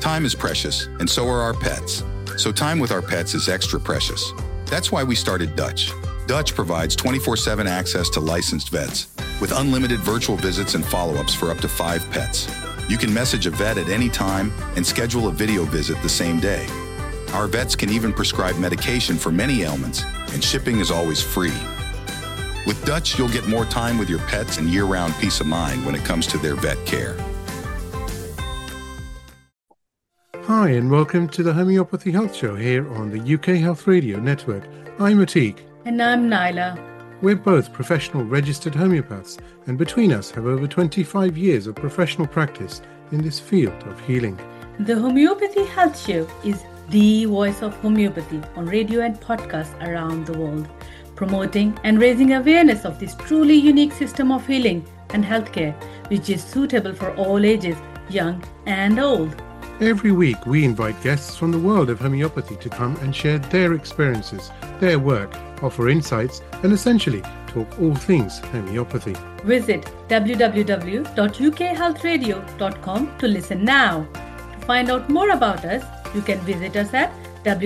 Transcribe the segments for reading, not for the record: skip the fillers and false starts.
Time is precious, and so are our pets. So time with our pets is extra precious. That's why we started Dutch. Dutch provides 24/7 access to licensed vets with unlimited virtual visits and follow-ups for up to 5 pets. You can message a vet at any time and schedule a video visit the same day. Our vets can even prescribe medication for many ailments, and shipping is always free. With Dutch, you'll get more time with your pets and year-round peace of mind when it comes to their vet care. Hi, and welcome to the Homeopathy Health Show here on the UK Health Radio Network. I'm Atik. And I'm Naila. We're both professional registered homeopaths, and between us have over 25 years of professional practice in this field of healing. The Homeopathy Health Show is the voice of homeopathy on radio and podcasts around the world, promoting and raising awareness of this truly unique system of healing and healthcare, which is suitable for all ages, young and old. Every week we invite guests from the world of homeopathy to come and share their experiences, their work, offer insights, and essentially talk all things homeopathy. Visit www.ukhealthradio.com to listen now. To find out more about us, you can visit us at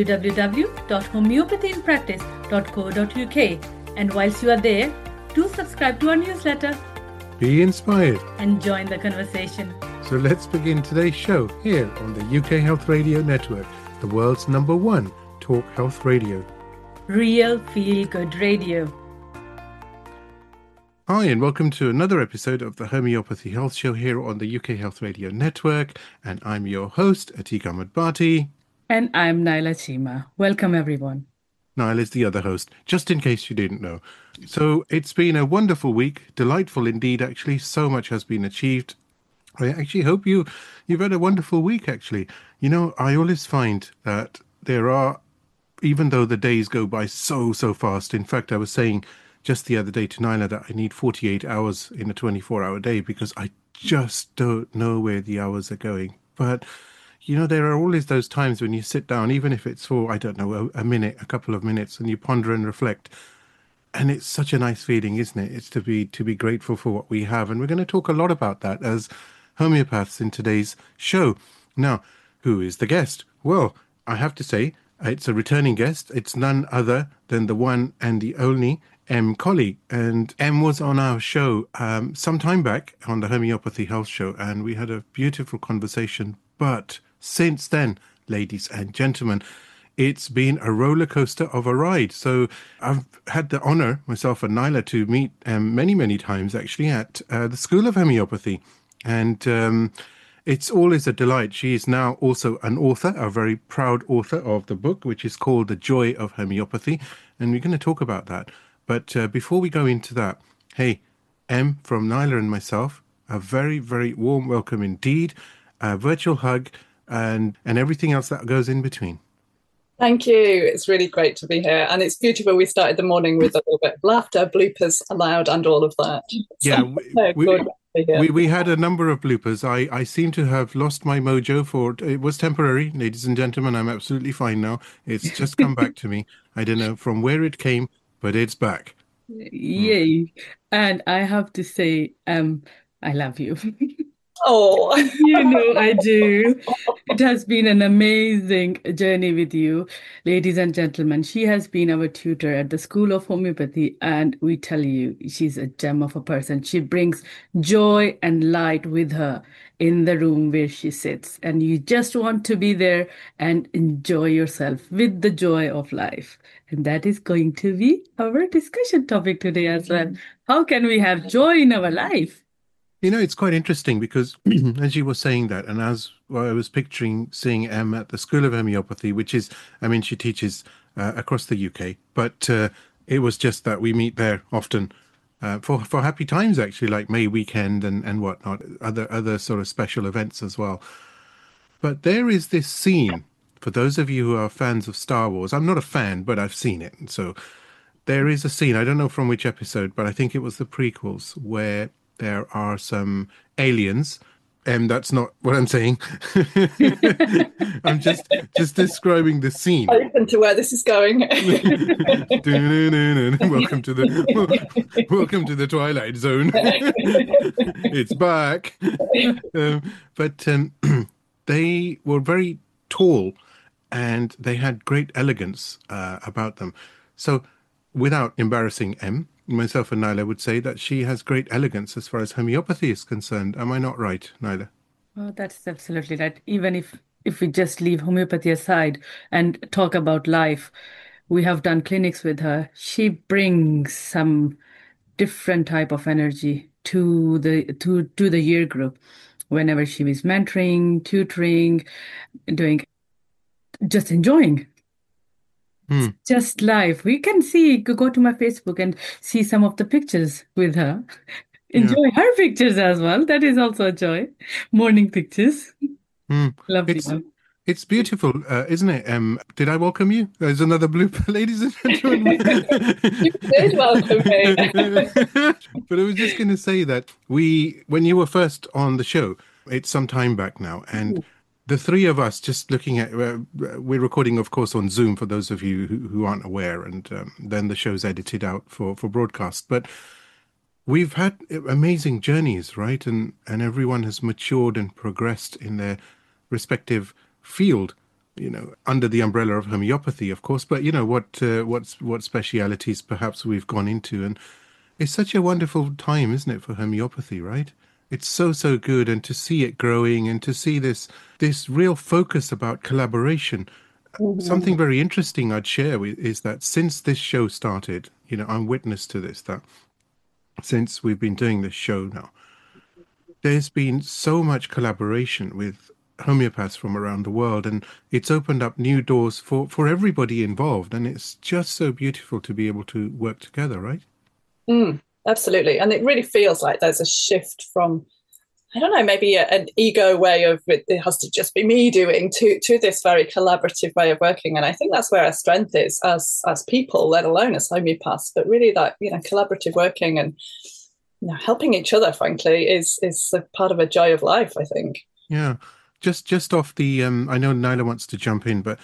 www.homeopathyinpractice.co.uk. And whilst you are there, do subscribe to our newsletter. Be inspired and join the conversation. So let's begin today's show here on the UK Health Radio Network, the world's #1 talk health radio. Real feel-good radio. Hi, and welcome to another episode of the Homeopathy Health Show here on the UK Health Radio Network. And I'm your host, Atik Ahmed Bhatti. And I'm Naila Chima. Welcome, everyone. Naila is the other host, just in case you didn't know. So it's been a wonderful week, delightful indeed, actually. So much has been achieved. I actually hope you've had a wonderful week, actually. You know, I always find that there are, even though the days go by so fast. In fact, I was saying just the other day to Naila that I need 48 hours in a 24-hour day because I just don't know where the hours are going. But, you know, there are always those times when you sit down, even if it's for, I don't know, a minute, a couple of minutes, and you ponder and reflect. And it's such a nice feeling, isn't it? It's to be grateful for what we have. And we're going to talk a lot about that as homeopaths in today's show. Now, who is the guest? Well, I have to say, it's a returning guest. It's none other than the one and the only Em Colley. And Em was on our show some time back on the Homeopathy Health Show, and we had a beautiful conversation. But since then, ladies and gentlemen, it's been a roller coaster of a ride. So I've had the honor, myself and Naila, to meet many times actually at the School of Homeopathy. And it's always a delight. She is now also an author, a very proud author of the book, which is called The Joy of Homeopathy. And we're going to talk about that. But before we go into that, hey, Em, from Naila and myself, a very warm welcome indeed, a virtual hug, and everything else that goes in between. Thank you. It's really great to be here. And it's beautiful. We started the morning with a little bit of laughter, bloopers allowed, and all of that. Yeah, we had a number of bloopers. I seem to have lost my mojo it was temporary, ladies and gentlemen. I'm absolutely fine now. It's just come back to me. I don't know from where it came, but it's back. Yay. And I have to say, I love you. Oh, You know I do. It has been an amazing journey with you, ladies and gentlemen. She has been our tutor at the School of Homeopathy, and we tell you, she's a gem of a person. She brings joy and light with her in the room where she sits, and you just want to be there and enjoy yourself with the joy of life. And that is going to be our discussion topic today as well. How can we have joy in our life? You know, it's quite interesting because as you were saying that, and as I was picturing seeing Em at the School of Homeopathy, which is, I mean, she teaches across the UK, but it was just that we meet there often for happy times, actually, like May weekend and whatnot, other sort of special events as well. But there is this scene, for those of you who are fans of Star Wars, I'm not a fan, but I've seen it. So there is a scene, I don't know from which episode, but I think it was the prequels, where there are some aliens, and that's not what I'm saying. I'm just describing the scene. Open to where this is going. Welcome to the Twilight Zone. It's back. But they were very tall and they had great elegance about them. So, without embarrassing M, myself and Nyla would say that she has great elegance as far as homeopathy is concerned. Am I not right, Nyla? Oh, that's absolutely right. Even if we just leave homeopathy aside and talk about life, we have done clinics with her. She brings some different type of energy to the year group whenever she was mentoring, tutoring, doing just enjoying. Hmm. Just life. We can see, go to my Facebook and see some of the pictures with her. Yeah. Enjoy her pictures as well. That is also a joy. Morning pictures. Hmm. Lovely It's one. it's beautiful, isn't it? Did I welcome you? There's another blooper, ladies and gentlemen. You did welcome me. But I was just going to say that when you were first on the show, it's some time back now, and the three of us just looking at, we're recording, of course, on Zoom for those of you who aren't aware, and then the show's edited out for broadcast. But we've had amazing journeys, right? And everyone has matured and progressed in their respective field, under the umbrella of homeopathy, of course. But what specialities perhaps we've gone into, and it's such a wonderful time, isn't it, for homeopathy, right? It's so good, and to see it growing, and to see this real focus about collaboration. Something very interesting I'd share is that since this show started, I'm witness to this, that since we've been doing this show now, there's been so much collaboration with homeopaths from around the world, and it's opened up new doors for everybody involved, and it's just so beautiful to be able to work together, right? Absolutely. And it really feels like there's a shift from, I don't know, maybe an ego way of it has to just be me doing to this very collaborative way of working. And I think that's where our strength is as people, let alone as homeopaths, but really that, collaborative working and helping each other, frankly, is a part of a joy of life, I think. Yeah. Just off the, I know Nyla wants to jump in, but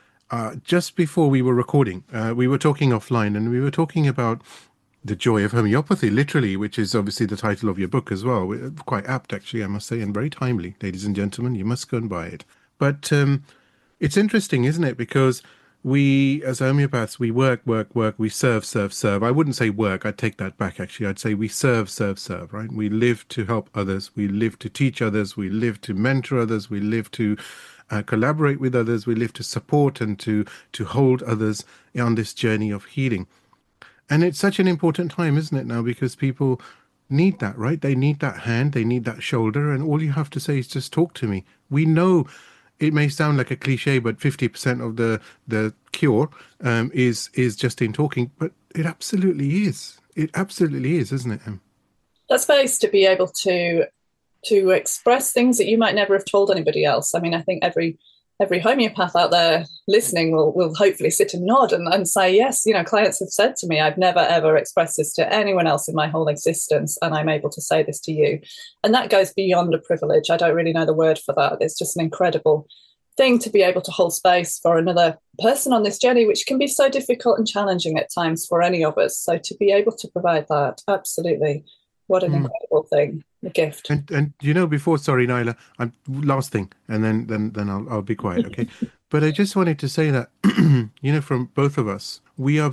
just before we were recording, we were talking offline, and we were talking about the joy of homeopathy, literally, which is obviously the title of your book as well. Quite apt, actually, I must say, and very timely, ladies and gentlemen. You must go and buy it. But it's interesting, isn't it? Because we, as homeopaths, we work, we serve. I wouldn't say work. I'd take that back, actually. I'd say we serve, right? We live to help others. We live to teach others. We live to mentor others. We live to collaborate with others. We live to support and to hold others on this journey of healing. And it's such an important time, isn't it, now? Because people need that, right? They need that hand, they need that shoulder, and all you have to say is just talk to me. We know it may sound like a cliche, but 50% of the cure is just in talking, but it absolutely is. It absolutely is, isn't it, Em? That space to be able to express things that you might never have told anybody else. I mean, I think every homeopath out there listening will hopefully sit and nod and say, yes, clients have said to me, I've never, ever expressed this to anyone else in my whole existence, and I'm able to say this to you. And that goes beyond a privilege. I don't really know the word for that. It's just an incredible thing to be able to hold space for another person on this journey, which can be so difficult and challenging at times for any of us. So to be able to provide that, absolutely. What an incredible thing, a gift. And before, sorry, Nyla, last thing, and then I'll be quiet, okay? But I just wanted to say that, from both of us, we've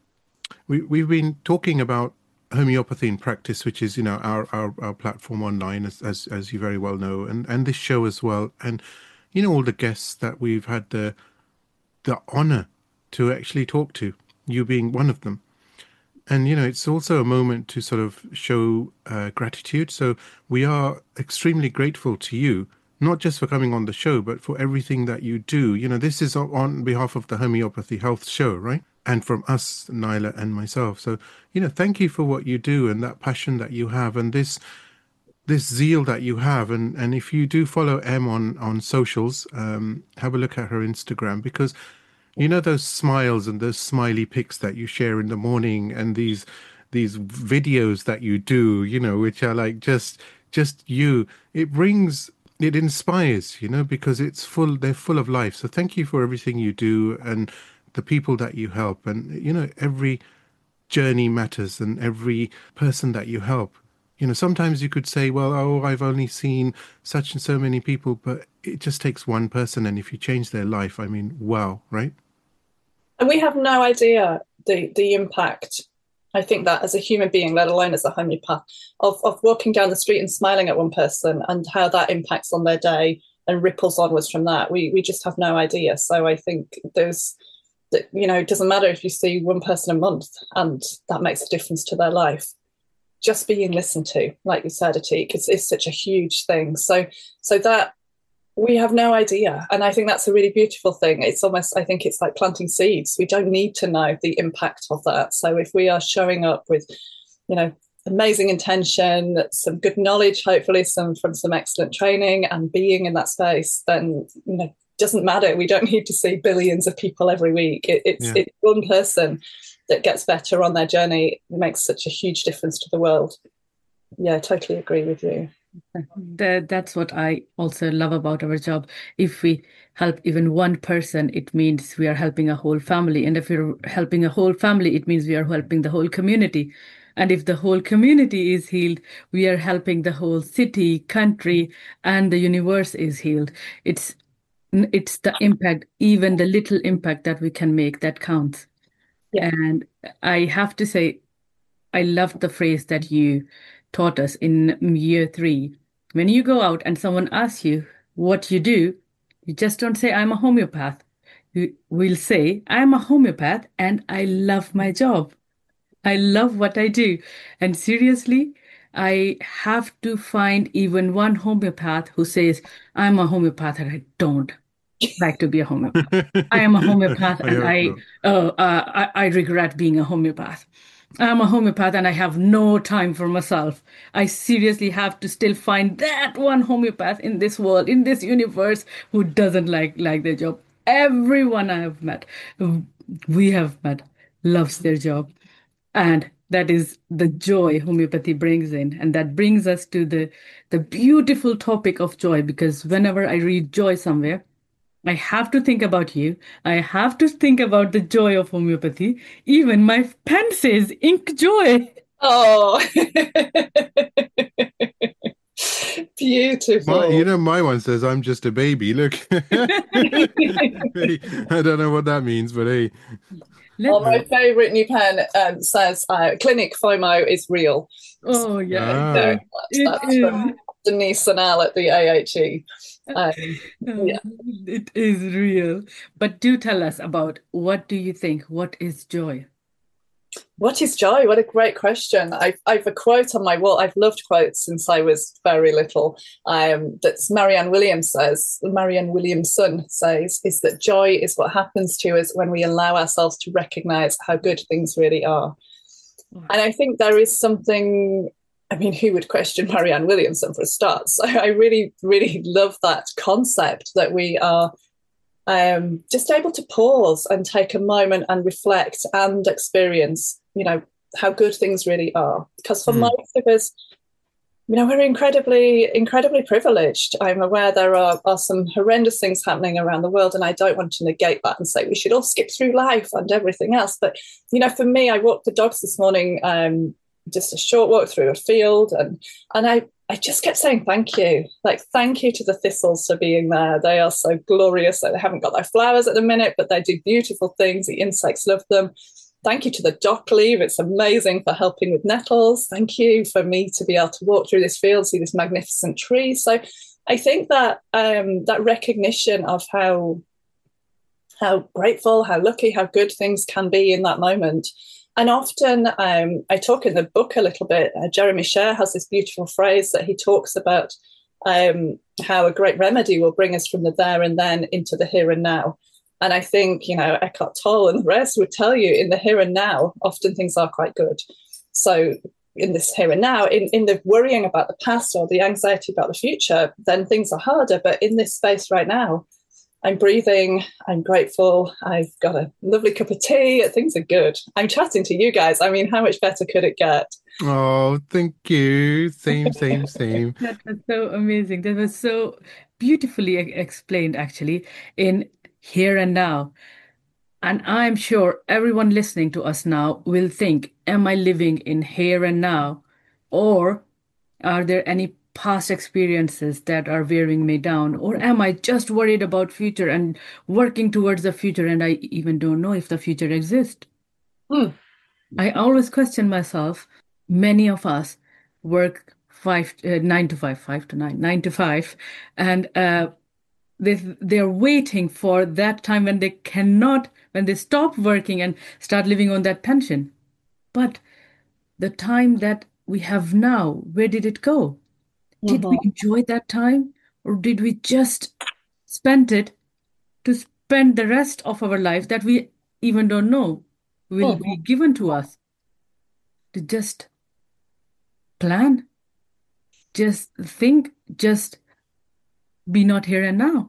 been talking about homeopathy in practice, which is, our platform online, as you very well know, and this show as well, and all the guests that we've had the honor to actually talk to, you being one of them. And, it's also a moment to sort of show gratitude. So we are extremely grateful to you, not just for coming on the show, but for everything that you do. This is on behalf of the Homeopathy Health Show, right? And from us, Nyla and myself. So, thank you for what you do and that passion that you have and this zeal that you have. And if you do follow Em on socials, have a look at her Instagram, because those smiles and those smiley pics that you share in the morning, and these videos that you do, which are like just you. It inspires, because they're full of life. So thank you for everything you do and the people that you help. And, every journey matters, and every person that you help, sometimes you could say, well, oh, I've only seen such and so many people, but it just takes one person. And if you change their life, I mean, wow, right? And we have no idea the impact. I think that as a human being, let alone as a homeopath, of walking down the street and smiling at one person and how that impacts on their day and ripples onwards from that. We just have no idea. So I think it doesn't matter if you see one person a month and that makes a difference to their life. Just being listened to, like you said, Atik, is such a huge thing. So that we have no idea. And I think that's a really beautiful thing. It's almost, I think it's like planting seeds. We don't need to know the impact of that. So if we are showing up with, amazing intention, some good knowledge, hopefully from some excellent training and being in that space, then, doesn't matter. We don't need to see billions of people every week. It's one person that gets better on their journey. It makes such a huge difference to the world. Yeah, I totally agree with you. That's what I also love about our job. If we help even one person, it means we are helping a whole family. And if we're helping a whole family, it means we are helping the whole community. And if the whole community is healed, we are helping the whole city, country, and the universe is healed. It's the impact, even the little impact that we can make, that counts. Yeah. And I have to say, I loved the phrase that you taught us in year 3. When you go out and someone asks you what you do, you just don't say, I'm a homeopath. You will say, I'm a homeopath and I love my job. I love what I do. And seriously, I have to find even one homeopath who says, I'm a homeopath and I don't like to be a homeopath. I am a homeopath and I regret being a homeopath. I'm a homeopath and I have no time for myself. I seriously have to still find that one homeopath in this world, in this universe, who doesn't like their job. Everyone I have met, we have met, loves their job. And that is the joy homeopathy brings in. And that brings us to the beautiful topic of joy, because whenever I read joy somewhere, I have to think about you. I have to think about the joy of homeopathy. Even my pen says ink joy. Oh, beautiful. My one says I'm just a baby. Look. I don't know what that means, but hey. My favourite new pen says clinic FOMO is real. Oh, yeah. That's from Denise Sanal at the AHE. Yeah. It is real. But do tell us about, what do you think? What is joy? What is joy? What a great question. I've a quote on my wall. I've loved quotes since I was very little. That's Marianne Williamson says, is that joy is what happens to us when we allow ourselves to recognize how good things really are. And I think there is something, who would question Marianne Williamson for a start? So I really, really love that concept that we are just able to pause and take a moment and reflect and experience, how good things really are. Because for most of us, we're incredibly, incredibly privileged. I'm aware there are some horrendous things happening around the world, and I don't want to negate that and say we should all skip through life and everything else. But, for me, I walked the dogs this morning, just a short walk through a field, and I just kept saying thank you. Like, thank you to the thistles for being there. They are so glorious. They haven't got their flowers at the minute, but they do beautiful things. The insects love them. Thank you to the dock leaf. It's amazing for helping with nettles. Thank you for me to be able to walk through this field, see this magnificent tree. So I think that that recognition of how grateful, how lucky, how good things can be in that moment. And often I talk in the book a little bit. Jeremy Sher has this beautiful phrase that he talks about how a great remedy will bring us from the there and then into the here and now. And I think, Eckhart Tolle and the rest would tell you, in the here and now, often things are quite good. So in this here and now, in the worrying about the past or the anxiety about the future, then things are harder. But in this space right now, I'm breathing, I'm grateful, I've got a lovely cup of tea, things are good. I'm chatting to you guys. How much better could it get? Oh, thank you. Same. That was so amazing. That was so beautifully explained, actually, in here and now. And I'm sure everyone listening to us now will think, am I living in here and now? Or are there any past experiences that are wearing me down, or am I just worried about future and working towards the future, and I even don't know if the future exists? I always question myself. Many of us work 9 to 5, 5 to 9, 9 to 5, and they're waiting for that time when when they stop working and start living on that pension. But the time that we have now, where did it go? Did we enjoy that time, or did we just spend it to spend the rest of our life that we even don't know will be given to us? To just plan, just think, just be not here and now.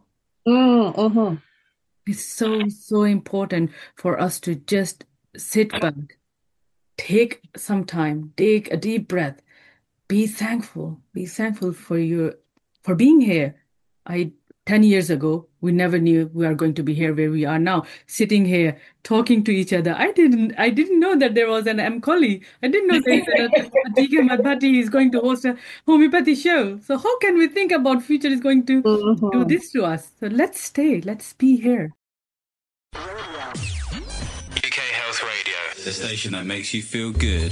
It's so important for us to just sit back, take some time, take a deep breath, be thankful for being here. 10 years ago, we never knew we are going to be here where we are now, sitting here, talking to each other. I didn't know that there was an Colley. I didn't know that D.K. Madhvati is going to host a homeopathy show. So how can we think about future is going to do this to us? So let's be here. UK Health Radio, the station that makes you feel good.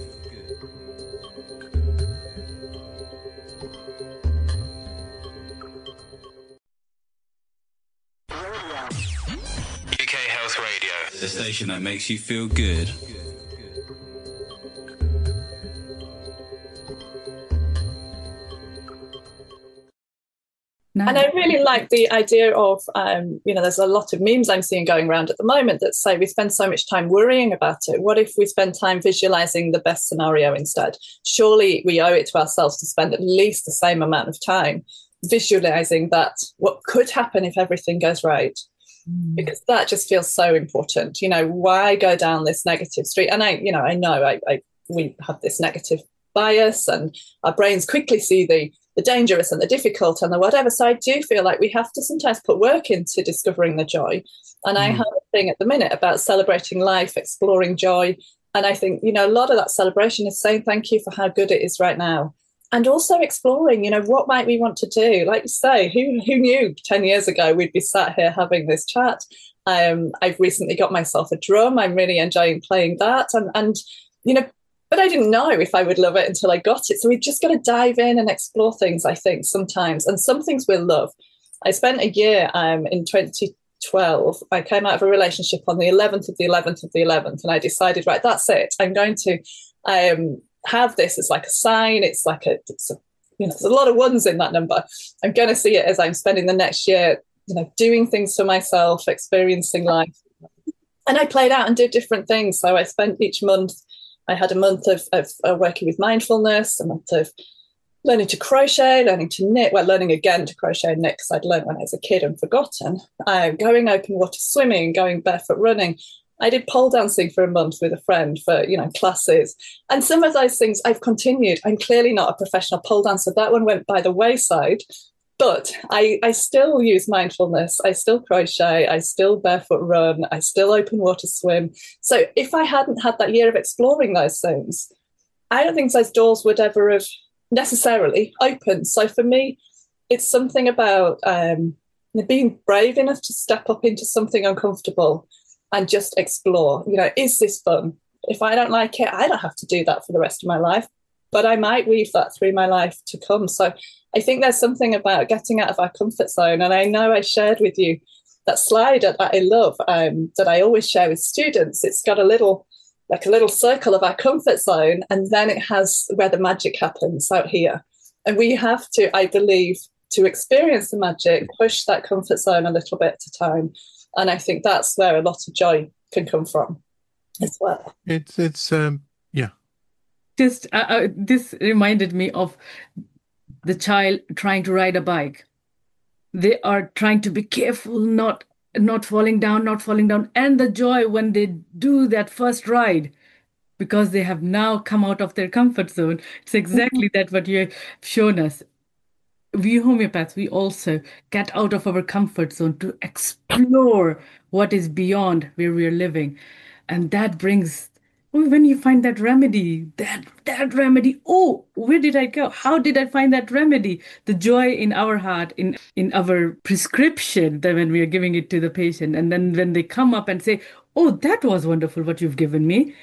UK Health Radio, the station that makes you feel good. And I really like the idea of, there's a lot of memes I'm seeing going around at the moment that say we spend so much time worrying about it. What if we spend time visualizing the best scenario instead? Surely we owe it to ourselves to spend at least the same amount of time visualizing that what could happen if everything goes right. Because that just feels so important. Why go down this negative street? And I know we have this negative bias, and our brains quickly see the dangerous and the difficult and the whatever. So I do feel like we have to sometimes put work into discovering the joy. And I have a thing at the minute about celebrating life, exploring joy. And I think, a lot of that celebration is saying thank you for how good it is right now. And also exploring, what might we want to do? Like you say, who knew 10 years ago we'd be sat here having this chat? I've recently got myself a drum. I'm really enjoying playing that. And but I didn't know if I would love it until I got it. So we've just got to dive in and explore things, I think, sometimes. And some things we'll love. I spent a year in 2012. I came out of a relationship on the 11th of the 11th of the 11th. And I decided, right, that's it. I'm going to have this as like a sign. It's there's a lot of ones in that number. I'm going to see it as I'm spending the next year, doing things for myself, experiencing life. And I played out and did different things. So I spent each month, I had a month of working with mindfulness, a month of learning to crochet, learning to knit, learning again to crochet and knit because I'd learned when I was a kid and forgotten, going open water swimming, going barefoot running. I did pole dancing for a month with a friend for, classes. And some of those things I've continued. I'm clearly not a professional pole dancer. That one went by the wayside. But I still use mindfulness. I still crochet. I still barefoot run. I still open water swim. So if I hadn't had that year of exploring those things, I don't think those doors would ever have necessarily opened. So for me, it's something about being brave enough to step up into something uncomfortable and just explore. Is this fun? If I don't like it, I don't have to do that for the rest of my life. But I might weave that through my life to come. So I think there's something about getting out of our comfort zone. And I know I shared with you that slide that I love, that I always share with students. It's got a little circle of our comfort zone. And then it has where the magic happens out here. And we have to, I believe, to experience the magic, push that comfort zone a little bit at a time. And I think that's where a lot of joy can come from as well. It's yeah. Just this reminded me of the child trying to ride a bike. They are trying to be careful, not falling down, and the joy when they do that first ride, because they have now come out of their comfort zone. It's exactly that what you have shown us. We homeopaths, we also get out of our comfort zone to explore what is beyond where we are living. And that brings Oh, when you find that remedy, that remedy, oh, where did I go? How did I find that remedy? The joy in our heart, in our prescription, that when we are giving it to the patient, and then when they come up and say, "Oh, that was wonderful, what you've given me,"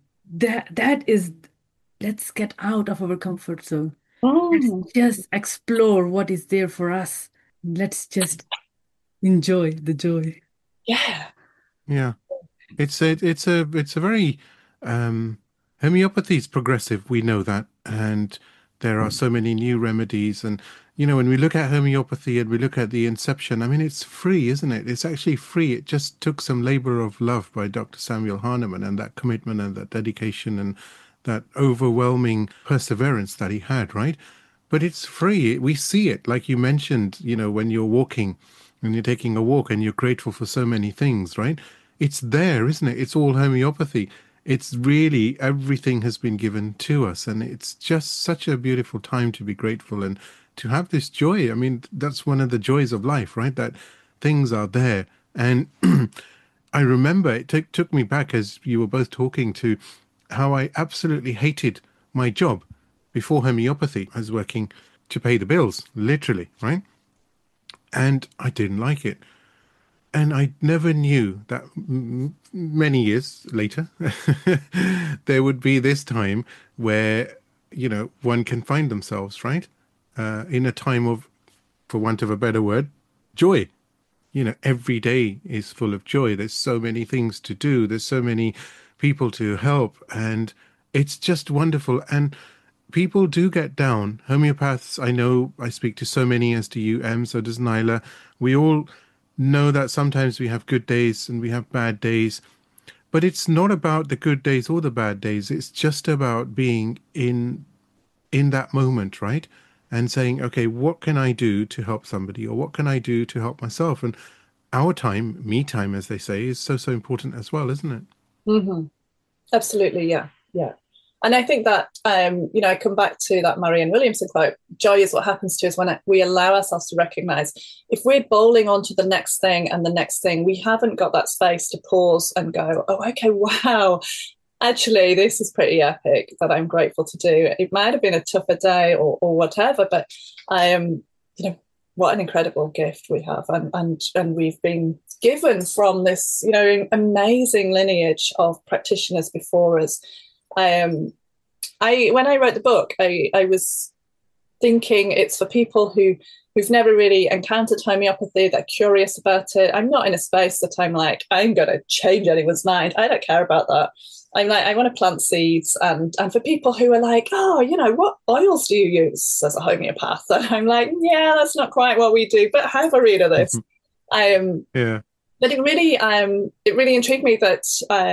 that is, let's get out of our comfort zone. Let's just explore what is there for us. Let's just enjoy the joy. Yeah. Yeah. It's a very homeopathy is progressive. We know that, and there are so many new remedies. And when we look at homeopathy and we look at the inception, I mean, it's free, isn't it? It's actually free. It just took some labor of love by Dr. Samuel Hahnemann, and that commitment and that dedication and that overwhelming perseverance that he had, right? But it's free. We see it, like you mentioned, when you're walking and you're taking a walk and you're grateful for so many things, right? It's there, isn't it? It's all homeopathy. It's really, everything has been given to us, and it's just such a beautiful time to be grateful and to have this joy. I mean, that's one of the joys of life, right? That things are there. And I remember it took me back, as you were both talking, to how I absolutely hated my job before homeopathy. I was working to pay the bills, literally, right? And I didn't like it. And I never knew that many years later, there would be this time where, one can find themselves, right? In a time of, for want of a better word, joy. Every day is full of joy. There's so many things to do. There's so many people to help. And it's just wonderful. And people do get down. Homeopaths, I know, I speak to so many, as do you, Em, so does Nyla. We all know that sometimes we have good days and we have bad days, but it's not about the good days or the bad days. It's just about being in that moment, right? And saying, okay, what can I do to help somebody, or what can I do to help myself? And our time, me time, as they say, is so important as well, isn't it? Mm-hmm. Absolutely, yeah. And I think that, I come back to that Marianne Williamson quote, joy is what happens to us when we allow ourselves to recognize if we're bowling on to the next thing and the next thing, we haven't got that space to pause and go, oh, okay, wow, actually, this is pretty epic that I'm grateful to do. It might have been a tougher day or whatever, but what an incredible gift we have. And we've been given from this, amazing lineage of practitioners before us. When I wrote the book, I was thinking it's for people who've never really encountered homeopathy, they're curious about it. I'm not in a space that I'm like, I'm going to change anyone's mind. I don't care about that. I'm like, I want to plant seeds. And for people who are like, oh, what oils do you use as a homeopath? And I'm like, yeah, that's not quite what we do, but have a read of this. Yeah. But it really intrigued me that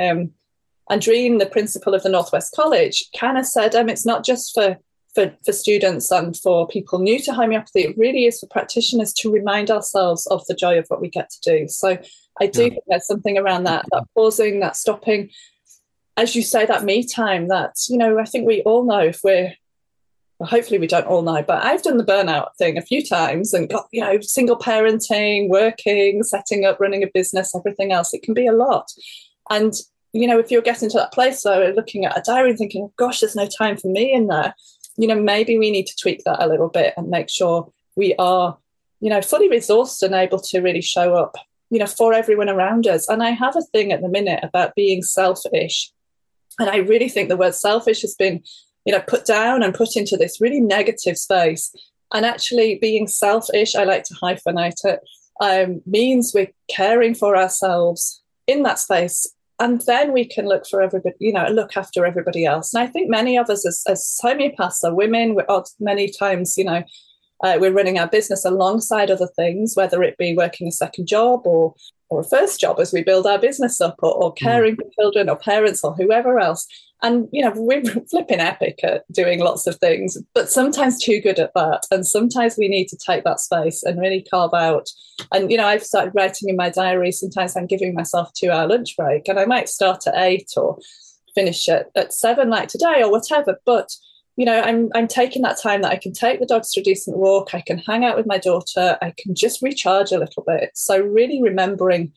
Andreen, the principal of the Northwest College, kind of said, it's not just for students and for people new to homeopathy, it really is for practitioners to remind ourselves of the joy of what we get to do. So I do think there's something around that pausing, that stopping, as you say, that me time, that, I think we all know if we're, well, hopefully we don't all know, but I've done the burnout thing a few times and got, single parenting, working, setting up, running a business, everything else. It can be a lot. And if you're getting to that place, though, looking at a diary and thinking, oh, gosh, there's no time for me in there, maybe we need to tweak that a little bit and make sure we are, fully resourced and able to really show up, for everyone around us. And I have a thing at the minute about being selfish. And I really think the word selfish has been, put down and put into this really negative space. And actually being selfish, I like to hyphenate it, means we're caring for ourselves in that space. And then we can look for everybody, look after everybody else. And I think many of us as homeopaths are women. Many times, we're running our business alongside other things, whether it be working a second job or a first job as we build our business up, or caring for children or parents or whoever else. And, we're flipping epic at doing lots of things, but sometimes too good at that. And sometimes we need to take that space and really carve out. And, I've started writing in my diary. Sometimes I'm giving myself a 2-hour lunch break, and I might start at 8 or finish at 7 like today or whatever. But, I'm taking that time that I can take the dogs for a decent walk. I can hang out with my daughter. I can just recharge a little bit. So really remembering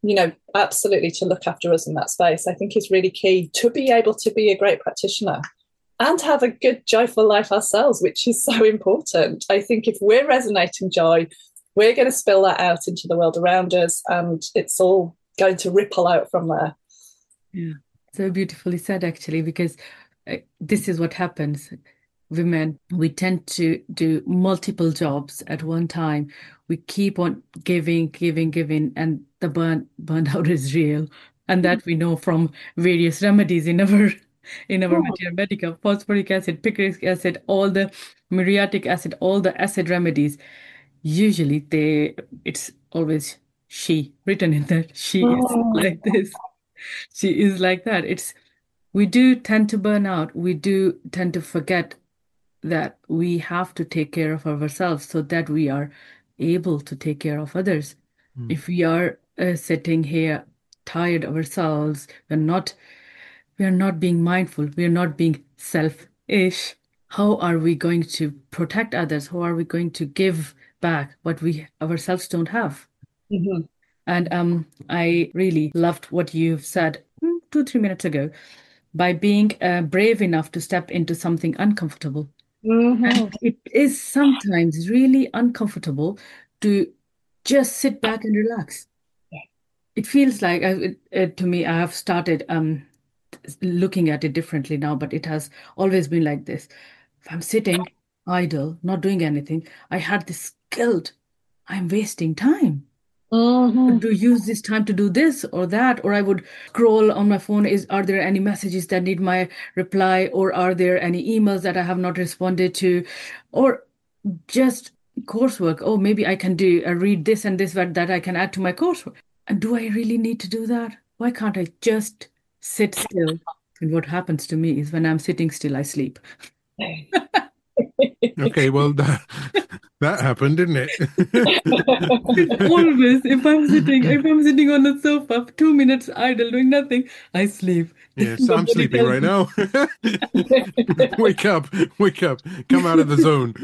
absolutely to look after us in that space, I think is really key to be able to be a great practitioner and have a good, joyful life ourselves, which is so important. I think if we're resonating joy, we're going to spill that out into the world around us, and it's all going to ripple out from there. Yeah, so beautifully said, actually, because this is what happens. Women, we tend to do multiple jobs at one time. We keep on giving, and the burnout is real. And that we know from various remedies in our Materia Medica, phosphoric acid, picric acid, all the muriatic acid, all the acid remedies. Usually it's always she written in that. She is like this. She is like that. We do tend to burn out. We do tend to forget that we have to take care of ourselves so that we are able to take care of others. If we are sitting here tired ourselves, we are not being mindful, we are not being selfish. How are we going to protect others? How are we going to give back what we ourselves don't have? Mm-hmm. And I really loved what you've said 2-3 minutes ago, by being brave enough to step into something uncomfortable. Mm-hmm. And it is sometimes really uncomfortable to just sit back and relax. It feels like, to me, I have started looking at it differently now, but it has always been like this. If I'm sitting idle, not doing anything, I had this guilt. I'm wasting time. To use this time to do this or that, or I would scroll on my phone. Are there any messages that need my reply, or are there any emails that I have not responded to, or just coursework? Oh, maybe I can read this and this that I can add to my coursework. And do I really need to do that? Why can't I just sit still? And what happens to me is when I'm sitting still, I sleep. Okay, well, that happened, didn't it? Always, if I'm sitting on the sofa, 2 minutes idle, doing nothing, I sleep. Yes, I'm sleeping right now. Wake up, come out of the zone.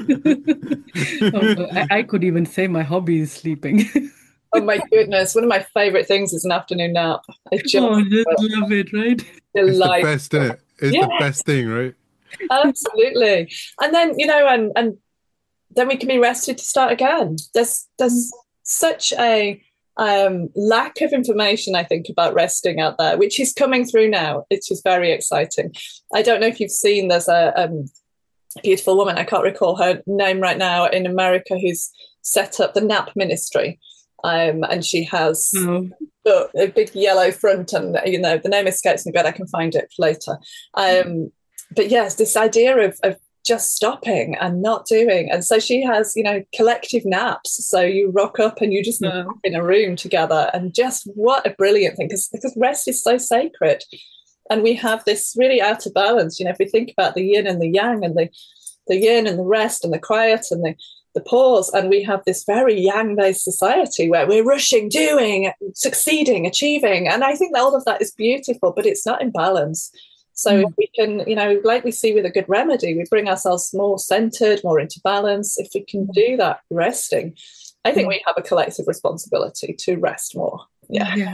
I could even say my hobby is sleeping. Oh my goodness, one of my favorite things is an afternoon nap. I just love it, right? It's the best, isn't it? It's the best thing, right? Absolutely. And then, and then we can be rested to start again. There's such a lack of information, I think, about resting out there, which is coming through now. It's just very exciting. I don't know if you've seen, there's a beautiful woman, I can't recall her name right now, in America, who's set up the Nap Ministry. And she has a big yellow front, and the name escapes me, but I can find it later. But yes, this idea of just stopping and not doing. And so she has, collective naps. So you rock up and you just nap in a room together, and just what a brilliant thing, because rest is so sacred. And we have this really out of balance. If we think about the yin and the yang, and the yin and the rest and the quiet and the pause, and we have this very yang-based society where we're rushing, doing, succeeding, achieving. And I think that all of that is beautiful, but it's not in balance. So if we can, like we see with a good remedy, we bring ourselves more centered, more into balance. If we can do that resting, I think we have a collective responsibility to rest more. Yeah.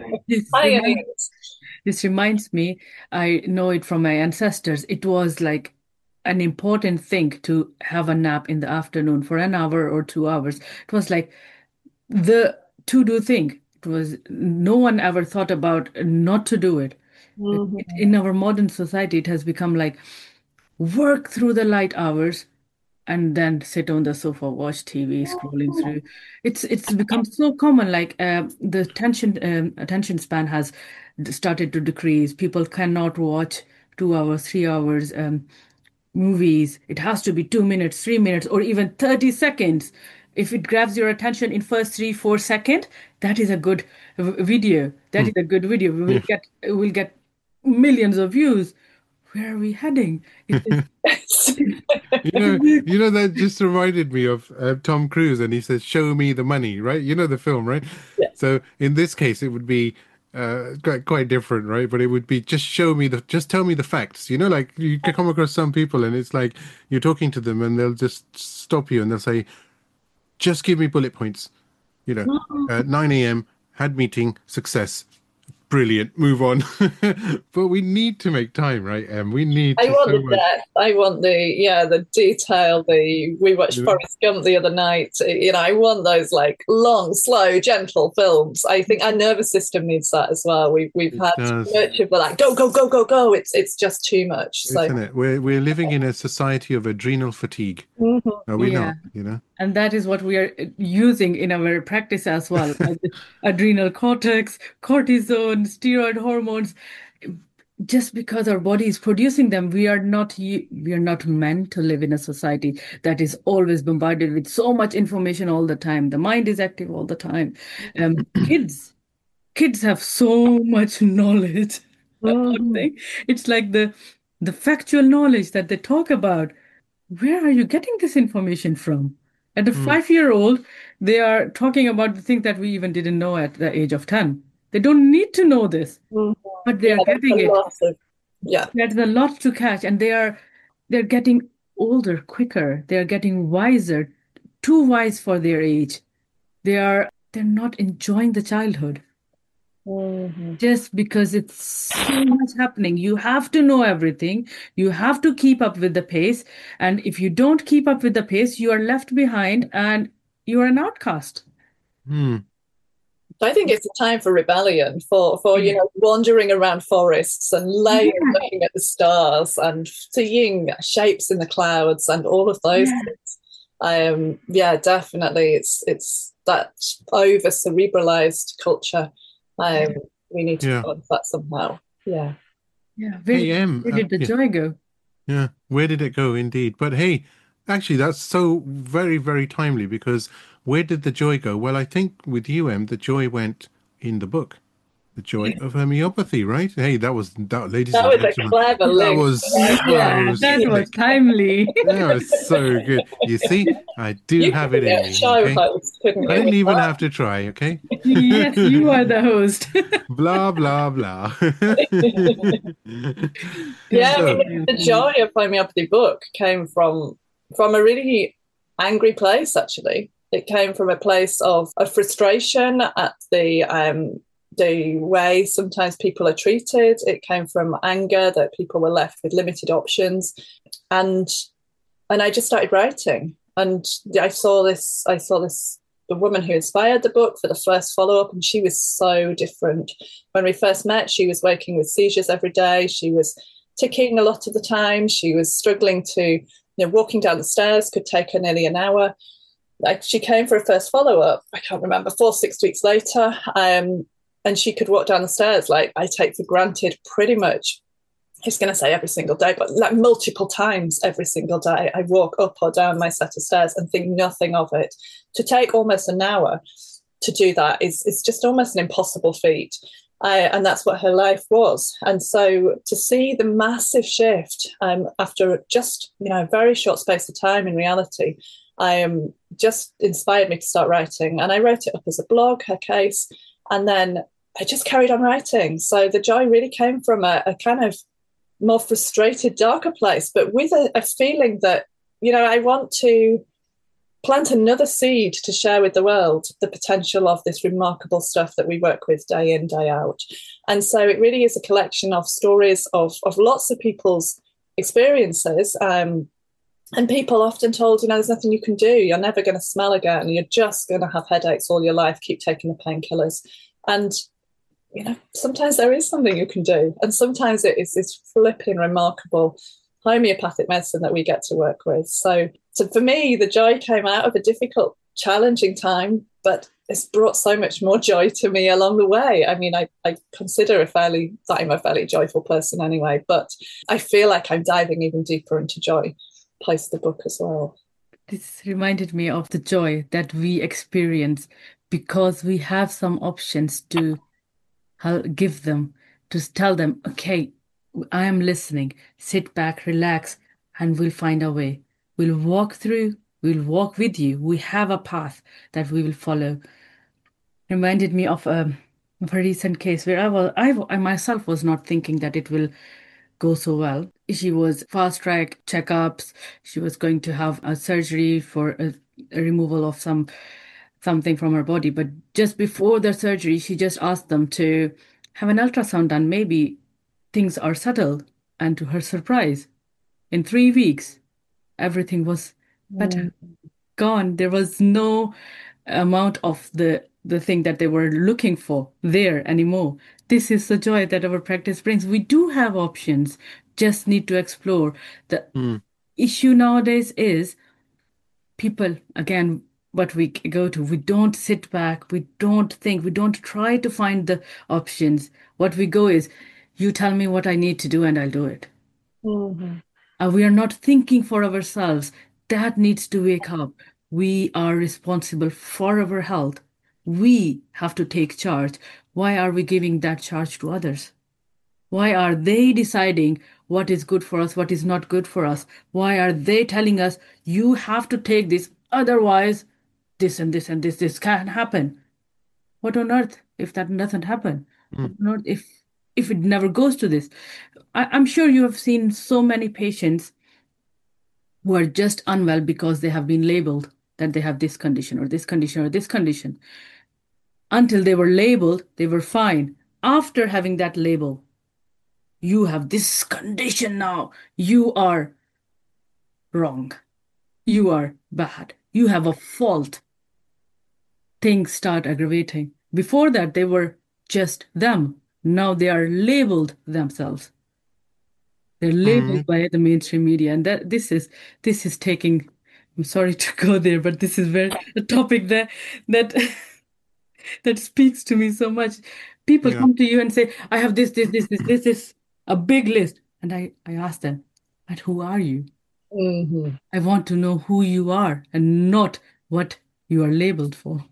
This reminds me, I know it from my ancestors. It was like an important thing to have a nap in the afternoon for an hour or 2 hours. It was like the to-do thing. It was, no one ever thought about not to do it. In our modern society, it has become like work through the light hours and then sit on the sofa, watch TV, scrolling through. It's become so common. Like the attention span has started to decrease. People cannot watch 2 hours, 3 hours movies. It has to be 2 minutes, 3 minutes, or even 30 seconds. If it grabs your attention in first 3-4 seconds, that is a good video. That is a good video. We will get millions of views. Where are we heading? That just reminded me of Tom Cruise, and he says, "Show me the money," right? You know the film, right? Yeah. So in this case, it would be quite different, right? But it would be just tell me the facts. Like you can come across some people, and it's like you're talking to them, and they'll just stop you, and they'll say, "Just give me bullet points." At 9 a.m. had meeting, success. Brilliant. Move on. But we need to make time, right, Em? We need I to want so the much. depth. I want the detail. We watched Yeah. Forrest Gump the other night. I want those like long, slow, gentle films. I think our nervous system needs that as well. We've It had does. too much of the like go, go, go, go, go. It's just too much. So Isn't it? We're living in a society of adrenal fatigue. Mhm. Are we Yeah. not? And that is what we are using in our practice as well. Adrenal cortex, cortisone, steroid hormones. Just because our body is producing them, we are not meant to live in a society that is always bombarded with so much information all the time. The mind is active all the time. Kids have so much knowledge about Mhm. things. It's like the factual knowledge that they talk about. Where are you getting this information from? At the 5-year-old, they are talking about the things that we even didn't know at the age of 10. They don't need to know this, Mhm. but they are There's getting a it. lot of There's a lot to catch, and they're getting older quicker. They're getting wiser, too wise for their age. They're not enjoying the childhood Mhm. just because it's so much happening. You have to know everything. You have to keep up with the pace. And if you don't keep up with the pace, you are left behind and you are an outcast. Hmm. I think it's a time for rebellion, for Yeah. wandering around forests and laying, Yeah. looking at the stars and seeing shapes in the clouds and all of those Yeah. things. Definitely, it's that over cerebralized culture. We need to Yeah. balance that somehow. Yeah. Yeah. Hey, Em. Where did the Yeah. joy go? Yeah. Where did it go? Indeed. But hey, actually, that's so very, very timely because where did the joy go? Well, I think with you, Em, the joy went in the book. The Joy of Homeopathy, right? Hey, ladies That and was a gentlemen. clever That link. was Yeah, so that was slick. timely. That was so good. You see, I do You have could it be in a me. show Okay, host, couldn't I you? didn't with even that? have to try. Okay. Yes, you are the host. Blah blah blah. Yeah, I So, mean, the joy of homeopathy book came from a really angry place. Actually, it came from a place of frustration at the way sometimes people are treated. It came from anger that people were left with limited options, and I just started writing. And I saw this. The woman who inspired the book for the first follow up, and she was so different. When we first met, she was waking with seizures every day. She was ticking a lot of the time. She was struggling to, walking down the stairs could take her nearly an hour. Like she came for a first follow up, I can't remember, 4-6 weeks later, and she could walk down the stairs like I take for granted pretty much. I was going to say every single day, but like multiple times every single day, I walk up or down my set of stairs and think nothing of it. To take almost an hour to do that is just almost an impossible feat. And that's what her life was. And so to see the massive shift after just a very short space of time in reality, just inspired me to start writing. And I wrote it up as a blog, her case, and then I just carried on writing. So the joy really came from a kind of more frustrated, darker place, but with a feeling that, I want to plant another seed to share with the world the potential of this remarkable stuff that we work with day in, day out. And so it really is a collection of stories of lots of people's experiences. And people often told, there's nothing you can do. You're never going to smell again. You're just going to have headaches all your life. Keep taking the painkillers. And sometimes there is something you can do. And sometimes it is this flipping remarkable homeopathic medicine that we get to work with. So for me, the joy came out of a difficult, challenging time, but it's brought so much more joy to me along the way. I mean, I consider that I'm a fairly joyful person anyway, but I feel like I'm diving even deeper into joy post the book as well. This reminded me of the joy that we experience because we have some options to give them, to tell them, okay, I am listening, sit back, relax, and we'll find a way. We'll walk with you. We have a path that we will follow. Reminded me of a recent case where I myself was not thinking that it will go so well. She was fast track checkups. She was going to have a surgery for a removal of some something from her body. But just before the surgery, she just asked them to have an ultrasound done. Maybe things are settled. And to her surprise, in 3 weeks, everything was better, gone. There was no amount of the thing that they were looking for there anymore. This is the joy that our practice brings. We do have options, just need to explore. The issue nowadays is people, again, what we go to, we don't sit back, we don't think, we don't try to find the options. What we go is, you tell me what I need to do and I'll do it. We are not thinking for ourselves. That needs to wake up. We are responsible for our health. We have to take charge. Why are we giving that charge to others? Why are they deciding what is good for us, what is not good for us? Why are they telling us, you have to take this, otherwise this and this and this can't happen? What on earth if that doesn't happen? What on earth if it never goes to this? I'm sure you have seen so many patients who are just unwell because they have been labeled that they have this condition or this condition or this condition. Until they were labeled, they were fine. After having that label, you have this condition now. You are wrong. You are bad. You have a fault. Things start aggravating. Before that, they were just them. Now they are labeled themselves. They're labeled by the mainstream media, and that this is taking. I'm sorry to go there, but this is a topic that that speaks to me so much. People come to you and say, "I have this, a big list," and I ask them, "But who are you?" I want to know who you are and not what you are labeled for.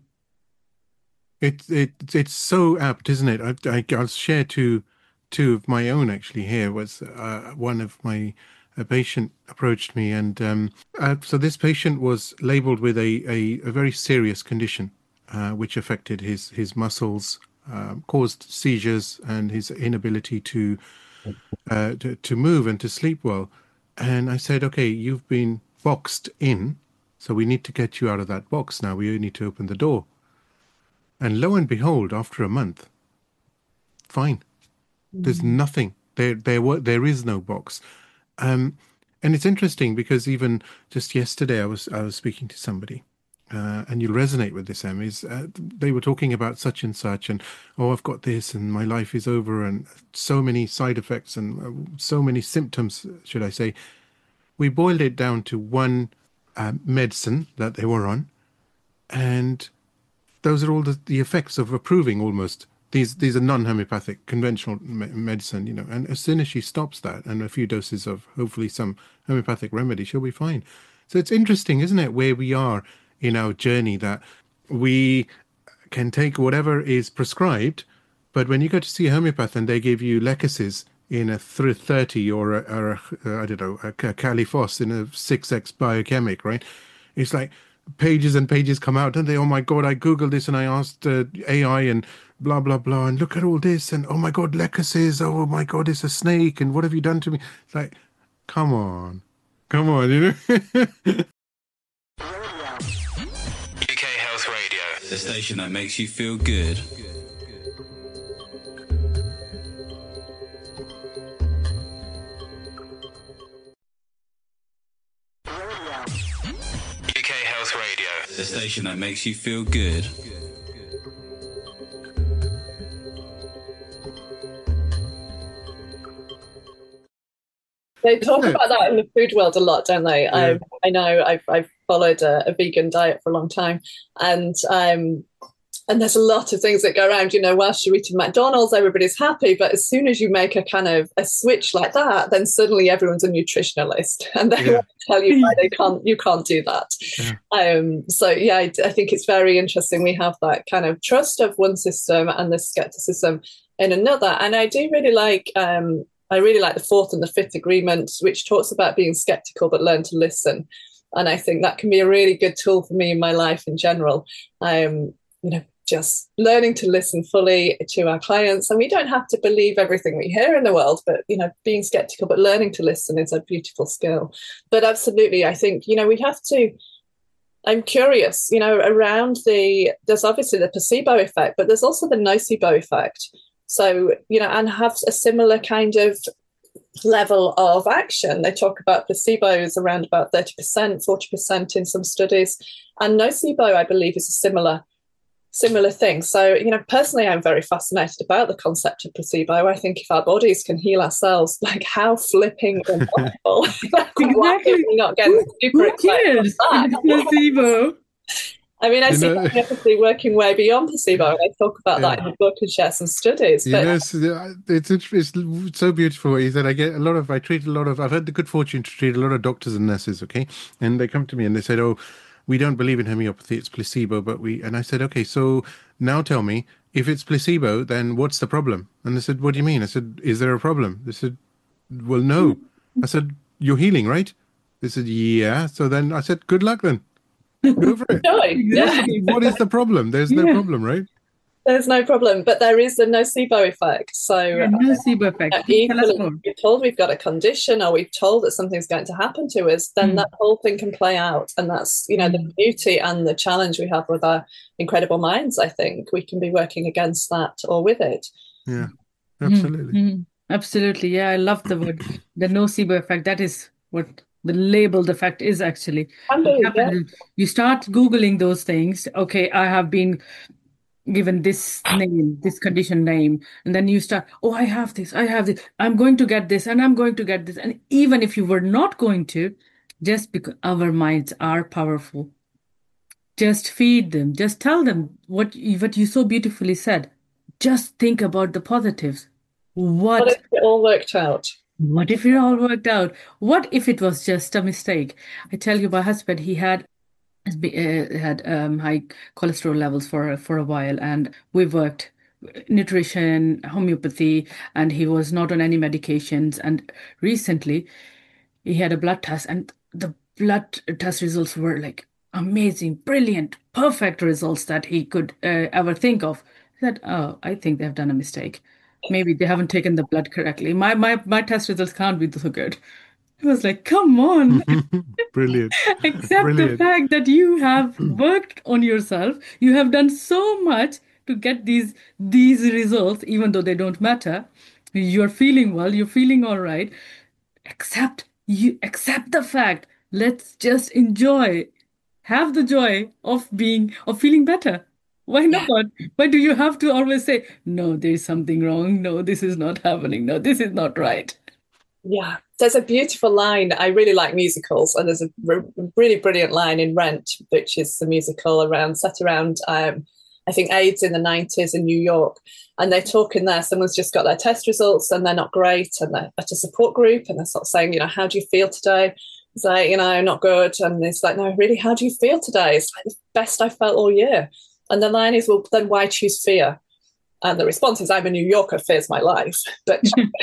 It's so apt, isn't it? I'll share two of my own actually. Here was one of a patient approached me, and so this patient was labeled with a very serious condition, which affected his muscles, caused seizures, and his inability to move and to sleep well. And I said, okay, you've been boxed in, so we need to get you out of that box now. We need to open the door. And lo and behold, after a month, fine. There's nothing. There is no box. And it's interesting because even just yesterday I was speaking to somebody, and you'll resonate with this, Em, is they were talking about such and such, and I've got this, and my life is over, and so many side effects and so many symptoms, should I say. We boiled it down to one medicine that they were on, and those are all the effects of approving almost. These are non-homeopathic, conventional medicine, and as soon as she stops that and a few doses of hopefully some homeopathic remedy, she'll be fine. So it's interesting, isn't it, where we are in our journey, that we can take whatever is prescribed, but when you go to see a homeopath and they give you Lecasis in a 30 or a I don't know, a Califos in a 6x biochemic, right? It's like pages and pages come out, and they, oh my God, I Googled this and I asked AI and blah, blah, blah, and look at all this, and oh my God, Lecasis, oh my God, it's a snake, and what have you done to me? It's like, come on, UK Health Radio, the station that makes you feel good. UK Health Radio, the station that makes you feel good. They talk about that in the food world a lot, don't they? Yeah. I know I've followed a vegan diet for a long time, and there's a lot of things that go around. Whilst you're eating McDonald's, everybody's happy, but as soon as you make a kind of a switch like that, then suddenly everyone's a nutritionalist, and they want to tell you why you can't do that. Yeah. I think it's very interesting. We have that kind of trust of one system and the skepticism in another, and I do really like. I really like the fourth and the fifth agreement, which talks about being skeptical but learn to listen. And I think that can be a really good tool for me in my life in general. Just learning to listen fully to our clients. And we don't have to believe everything we hear in the world, but, being skeptical but learning to listen is a beautiful skill. But absolutely, I think, we have to I'm curious, around there's obviously the placebo effect, but there's also the nocebo effect. So, and have a similar kind of level of action. They talk about placebos around about 30%, 40% in some studies. And nocebo, I believe, is a similar thing. So, personally, I'm very fascinated about the concept of placebo. I think if our bodies can heal ourselves, like how flipping impossible. Why are we not getting super excited cares? Placebo. I mean, I see homeopathy working way beyond placebo. And I talk about that in the book and share some studies. But it's so beautiful what you said. I've had the good fortune to treat a lot of doctors and nurses, okay? And they come to me and they said, oh, we don't believe in homeopathy, it's placebo, and I said, okay, so now tell me, if it's placebo, then what's the problem? And they said, what do you mean? I said, is there a problem? They said, well, no. I said, you're healing, right? They said, yeah. So then I said, good luck then. Go for it. Exactly. What is the problem? There's no problem, right? There's no problem, but there is the nocebo effect. So, nocebo effect. Equally, we're told we've got a condition, or we've told that something's going to happen to us, then that whole thing can play out. And that's, the beauty and the challenge we have with our incredible minds. I think we can be working against that or with it. Yeah, absolutely. Absolutely. Yeah, I love the word, the nocebo effect. That is what the labeled effect is actually. You start Googling those things. Okay, I have been given this name, this condition name, and then you start, oh, I have this, I'm going to get this, and I'm going to get this. And even if you were not going to, just because our minds are powerful, just feed them, just tell them what you so beautifully said. Just think about the positives. What if it all worked out? What if it all worked out? What if it was just a mistake? I tell you, my husband, he had high cholesterol levels for a while, and we worked nutrition, homeopathy, and he was not on any medications. And recently he had a blood test, and the blood test results were like amazing, brilliant, perfect results that he could ever think of. He said, oh, I think they've done a mistake. Maybe they haven't taken the blood correctly. My test results can't be so good. I was like, come on. Brilliant. Accept the fact that you have worked on yourself. You have done so much to get these results, even though they don't matter. You're feeling well, you're feeling all right. Accept the fact. Let's just enjoy. Have the joy of feeling better. Why not? Why do you have to always say, no, there's something wrong. No, this is not happening. No, this is not right. Yeah, there's a beautiful line. I really like musicals, and there's a really brilliant line in Rent, which is the musical set around I think AIDS in the 90s in New York. And they talk in there, someone's just got their test results and they're not great, and they're at a support group, and they're sort of saying, how do you feel today? It's like, not good. And it's like, no, really, how do you feel today? It's like the best I felt all year. And the line is, well, then why choose fear? And the response is, I'm a New Yorker, fear's my life. But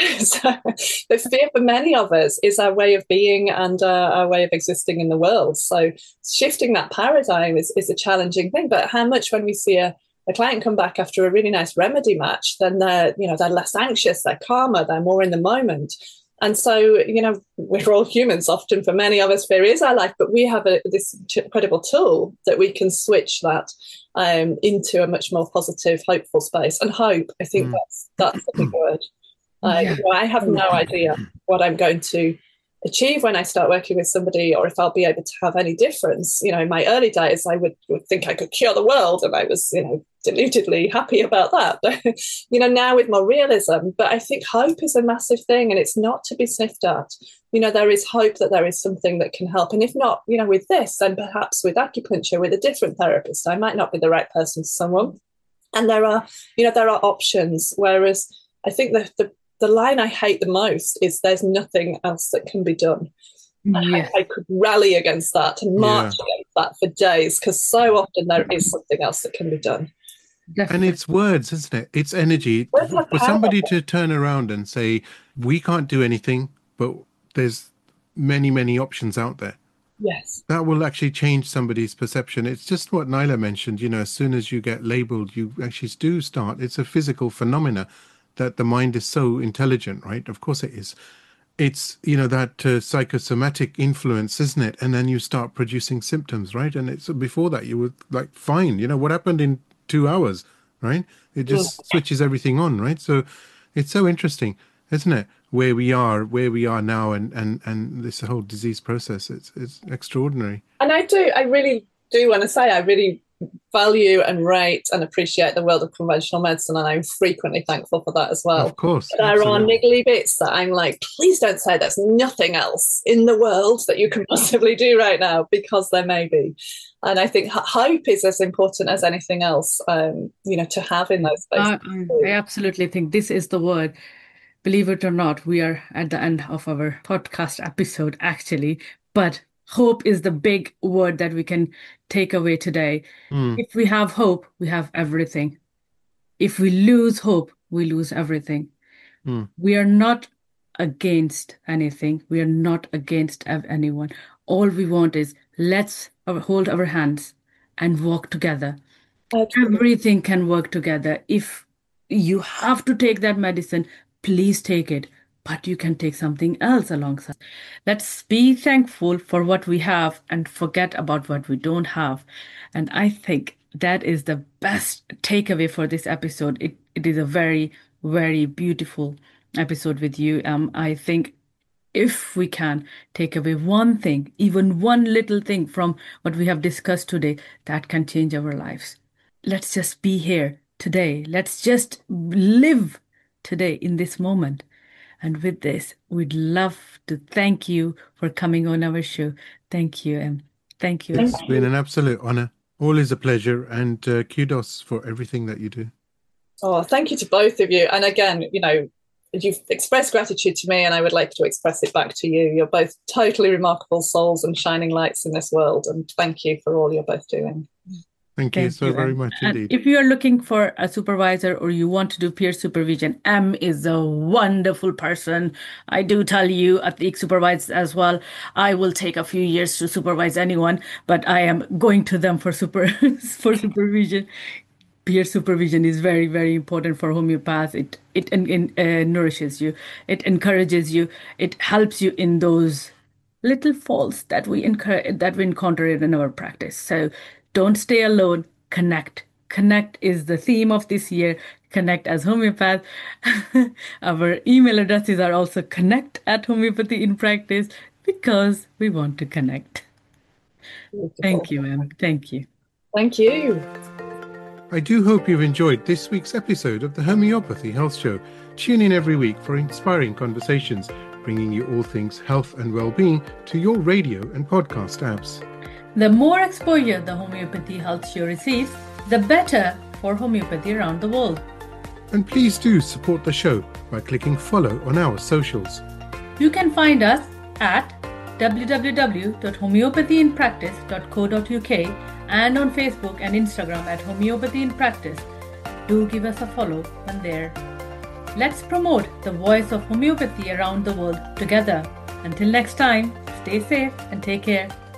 the fear for many of us is our way of being and our way of existing in the world. So shifting that paradigm is a challenging thing. But how much when we see a client come back after a really nice remedy match, then they're less anxious, they're calmer, they're more in the moment. And so, we're all humans. Often for many of us, fear is our life, but we have this incredible tool that we can switch that into a much more positive, hopeful space. And hope, I think that's the big word. I have no idea what I'm going to achieve when I start working with somebody, or if I'll be able to have any difference. In my early days, I would think I could cure the world, and I was, deludedly happy about that. But, now with more realism, but I think hope is a massive thing, and it's not to be sniffed at. There is hope that there is something that can help. And if not, with this, then perhaps with acupuncture, with a different therapist, I might not be the right person for someone. And there are options. Whereas I think the line I hate the most is there's nothing else that can be done. Yes. I could rally against that and march against that for days, because so often there is something else that can be done. And it's words, isn't it? It's energy. For somebody to turn around and say, we can't do anything, but there's many, many options out there. Yes. That will actually change somebody's perception. It's just what Nyla mentioned, as soon as you get labeled, you actually do start. It's a physical phenomena that the mind is so intelligent, right? Of course it is. it's, that psychosomatic influence, isn't it? And then you start producing symptoms, right? And it's before that you were like fine. What happened in 2 hours, right? It just switches everything on, right? So it's so interesting, isn't it? Where we are now, and this whole disease process. It's extraordinary. And I really do want to say, I really value and rate and appreciate the world of conventional medicine, and I'm frequently thankful for that as well. Of course. But there are niggly bits that I'm like, please don't say there's nothing else in the world that you can possibly do right now, because there may be. And I think hope is as important as anything else, to have in those places. I absolutely think this is the word. Believe it or not, we are at the end of our podcast episode, actually, but hope is the big word that we can take away today. If we have hope, we have everything. If we lose hope, we lose everything. We are not against anything. We are not against anyone. All we want is let's hold our hands and walk together. Everything can work together. If you have to take that medicine, please take it. But you can take something else alongside. Let's be thankful for what we have and forget about what we don't have. And I think that is the best takeaway for this episode. It is a very, very beautiful episode with you. I think if we can take away one thing, even one little thing from what we have discussed today, that can change our lives. Let's just be here today. Let's just live today in this moment. And with this, we'd love to thank you for coming on our show. Thank you, Em. Thank you. It's been an absolute honor. Always a pleasure, and kudos for everything that you do. Oh, thank you to both of you. And again, you've expressed gratitude to me, and I would like to express it back to you. You're both totally remarkable souls and shining lights in this world. And thank you for all you're both doing. Thank you so very much indeed. If you are looking for a supervisor or you want to do peer supervision, Em is a wonderful person. I do tell you, at the supervise as well. I will take a few years to supervise anyone, but I am going to them for supervision. Peer supervision is very, very important for homeopaths. It nourishes you. It encourages you. It helps you in those little faults that we encounter in our practice. So don't stay alone. Connect. Connect is the theme of this year. Connect as homeopath. Our email addresses are also connect@homeopathyinpractice, because we want to connect. Beautiful. Thank you, Em. Thank you. Thank you. I do hope you've enjoyed this week's episode of the Homeopathy Health Show. Tune in every week for inspiring conversations, bringing you all things health and well-being to your radio and podcast apps. The more exposure the Homeopathy Health Show receives, the better for homeopathy around the world. And please do support the show by clicking follow on our socials. You can find us at www.homeopathyinpractice.co.uk and on Facebook and Instagram at Homeopathy in Practice. Do give us a follow on there. Let's promote the voice of homeopathy around the world together. Until next time, stay safe and take care.